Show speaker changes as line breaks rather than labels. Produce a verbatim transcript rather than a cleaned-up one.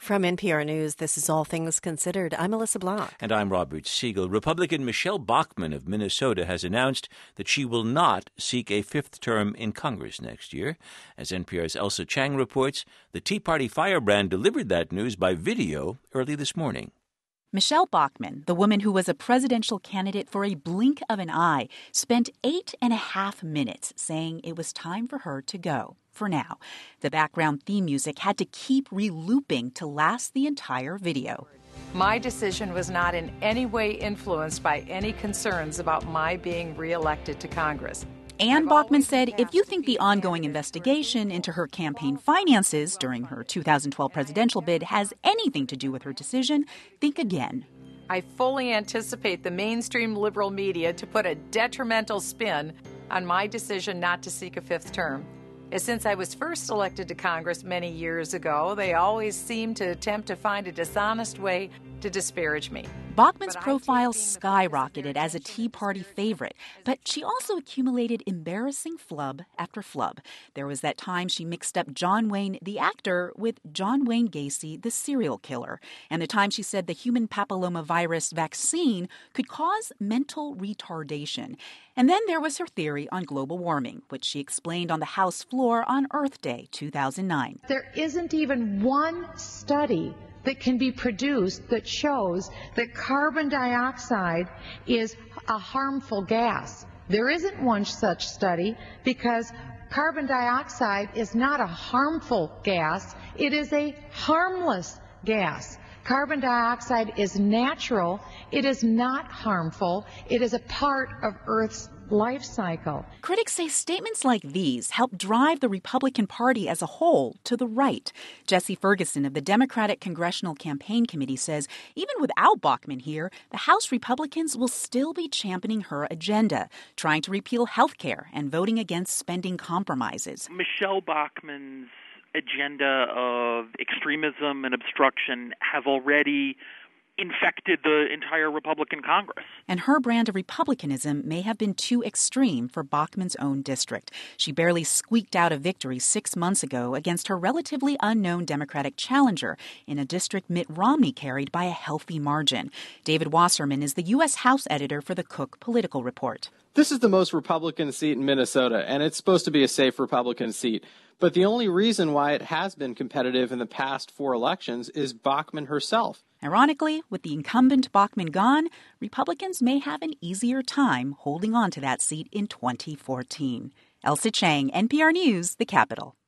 From N P R News, this is All Things Considered. I'm Melissa Block.
And I'm Robert Siegel. Republican Michelle Bachmann of Minnesota has announced that she will not seek a fifth term in Congress next year. As N P R's Elsa Chang reports, the Tea Party firebrand delivered that news by video early this morning.
Michelle Bachmann, the woman who was a presidential candidate for a blink of an eye, spent eight and a half minutes saying it was time for her to go. For now, the background theme music had to keep re-looping to last the entire video.
My decision was not in any way influenced by any concerns about my being reelected to Congress.
And Bachmann said, if you think the ongoing investigation into her campaign finances during her two thousand twelve presidential bid has anything to do with her decision, think again.
I fully anticipate the mainstream liberal media to put a detrimental spin on my decision not to seek a fifth term. Since I was first elected to Congress many years ago, they always seem to attempt to find a dishonest way to disparage me.
Bachmann's profile skyrocketed as a Tea Party favorite, but she also accumulated embarrassing flub after flub. There was that time she mixed up John Wayne, the actor, with John Wayne Gacy, the serial killer, and the time she said the human papillomavirus vaccine could cause mental retardation. And then there was her theory on global warming, which she explained on the House floor on Earth Day two thousand nine.
There isn't even one study that can be produced that shows that carbon dioxide is a harmful gas. There isn't one such study because carbon dioxide is not a harmful gas. It is a harmless gas. Carbon dioxide is natural. It is not harmful. It is a part of Earth's life cycle.
Critics say statements like these help drive the Republican Party as a whole to the right. Jesse Ferguson of the Democratic Congressional Campaign Committee says even without Bachmann here, the House Republicans will still be championing her agenda, trying to repeal health care and voting against spending compromises.
Michelle Bachmann's agenda of extremism and obstruction have already infected the entire Republican Congress.
And her brand of republicanism may have been too extreme for Bachmann's own district. She barely squeaked out a victory six months ago against her relatively unknown Democratic challenger in a district Mitt Romney carried by a healthy margin. David Wasserman is the U S House editor for the Cook Political Report.
This is the most Republican seat in Minnesota, and it's supposed to be a safe Republican seat. But the only reason why it has been competitive in the past four elections is Bachmann herself.
Ironically, with the incumbent Bachmann gone, Republicans may have an easier time holding on to that seat in twenty fourteen. Elsa Chang, N P R News, The Capitol.